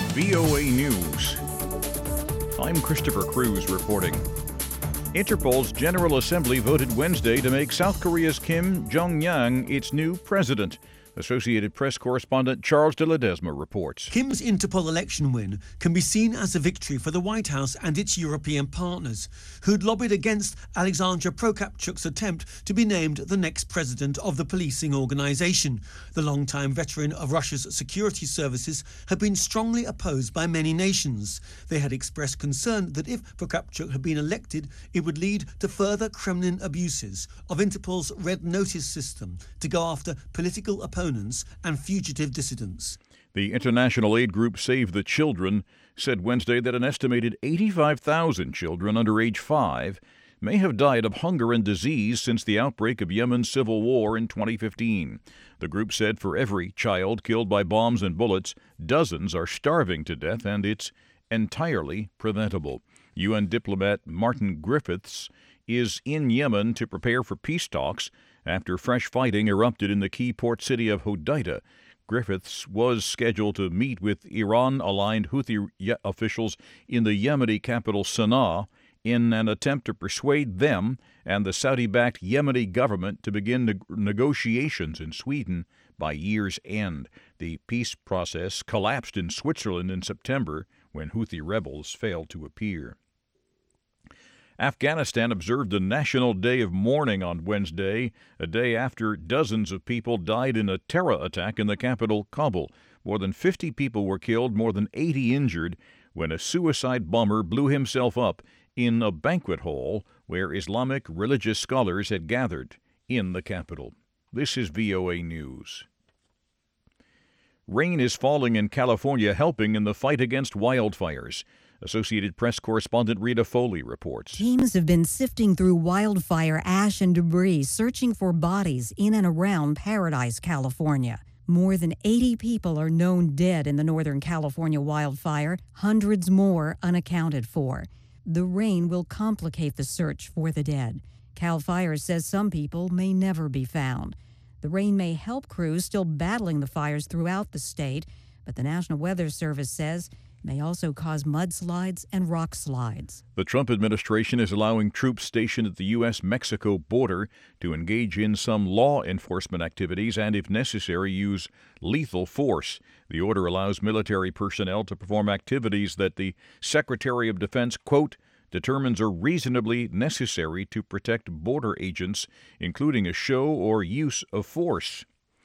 VOA News. I'm Christopher Cruz reporting. Interpol's General Assembly voted Wednesday to make South Korea's Kim Jong-un its new president. Associated Press correspondent Charles de Ledesma reports. Kim's Interpol election win can be seen as a victory for the White House and its European partners, who'd lobbied against Alexandra Prokopchuk's attempt to be named the next president of the policing organisation. The longtime veteran of Russia's security services had been strongly opposed by many nations. They had expressed concern that if Prokopchuk had been elected, it would lead to further Kremlin abuses of Interpol's Red Notice system to go after political opponents and fugitive dissidents. The international aid group Save the Children said Wednesday that an estimated 85,000 children under age 5 may have died of hunger and disease since the outbreak of Yemen's civil war in 2015. The group said for every child killed by bombs and bullets, dozens are starving to death, and it's entirely preventable. UN diplomat Martin Griffiths is in Yemen to prepare for peace talks after fresh fighting erupted in the key port city of Hodeidah. Griffiths was scheduled to meet with Iran-aligned Houthi officials in the Yemeni capital Sana'a in an attempt to persuade them and the Saudi-backed Yemeni government to begin negotiations in Sweden by year's end. The peace process collapsed in Switzerland in September when Houthi rebels failed to appear. Afghanistan observed a national day of mourning on Wednesday, a day after dozens of people died in a terror attack in the capital, Kabul. More than 50 people were killed, more than 80 injured, when a suicide bomber blew himself up in a banquet hall where Islamic religious scholars had gathered in the capital. This is VOA News. Rain is falling in California, helping in the fight against wildfires. Associated Press correspondent Rita Foley reports. Teams have been sifting through wildfire ash and debris, searching for bodies in and around Paradise, California. More than 80 people are known dead in the Northern California wildfire, hundreds more unaccounted for. The rain will complicate the search for the dead. CAL FIRE says some people may never be found. The rain may help crews still battling the fires throughout the state, but the National Weather Service says it may also cause mudslides and rock slides. The Trump administration is allowing troops stationed at the U.S.-Mexico border to engage in some law enforcement activities and, if necessary, use lethal force. The order allows military personnel to perform activities that the Secretary of Defense, quote, determines are reasonably necessary to protect border agents, including a show or use of force.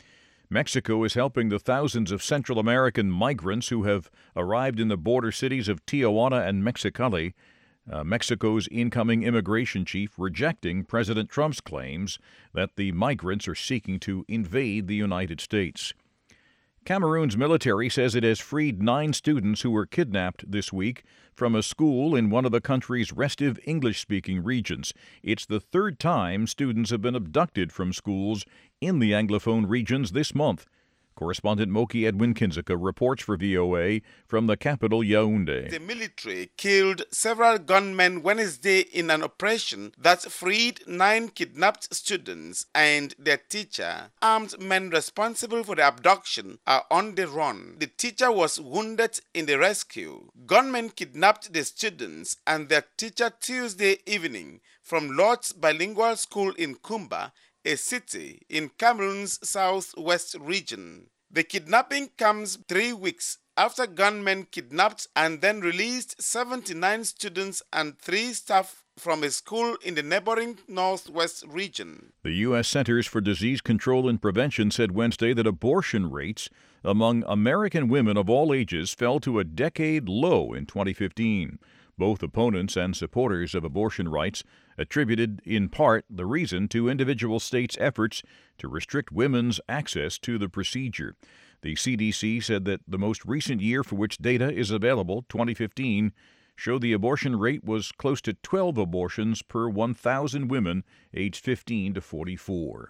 Mexico is helping the thousands of Central American migrants who have arrived in the border cities of Tijuana and Mexicali. Mexico's incoming immigration chief rejecting President Trump's claims that the migrants are seeking to invade the United States. Cameroon's military says it has freed 9 students who were kidnapped this week from a school in one of the country's restive English-speaking regions. It's the third time students have been abducted from schools in the Anglophone regions this month. Correspondent Moki Edwin Kinzeka reports for VOA from the capital, Yaoundé. The military killed several gunmen Wednesday in an operation that freed 9 kidnapped students and their teacher. Armed men responsible for the abduction are on the run. The teacher was wounded in the rescue. Gunmen kidnapped the students and their teacher Tuesday evening from Lord's Bilingual School in Kumba, a city in Cameroon's southwest region. The kidnapping comes 3 weeks after gunmen kidnapped and then released 79 students and 3 staff from a school in the neighboring northwest region. The U.S. Centers for Disease Control and Prevention said Wednesday that abortion rates among American women of all ages fell to a decade low in 2015. Both opponents and supporters of abortion rights attributed in part the reason to individual states' efforts to restrict women's access to the procedure. The CDC said that the most recent year for which data is available, 2015, showed the abortion rate was close to 12 abortions per 1,000 women aged 15 to 44.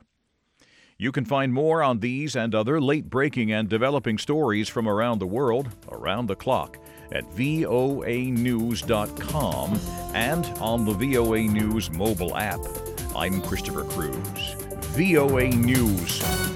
You can find more on these and other late-breaking and developing stories from around the world, around the clock, at voanews.com and on the VOA News mobile app. I'm Christopher Cruz. VOA News.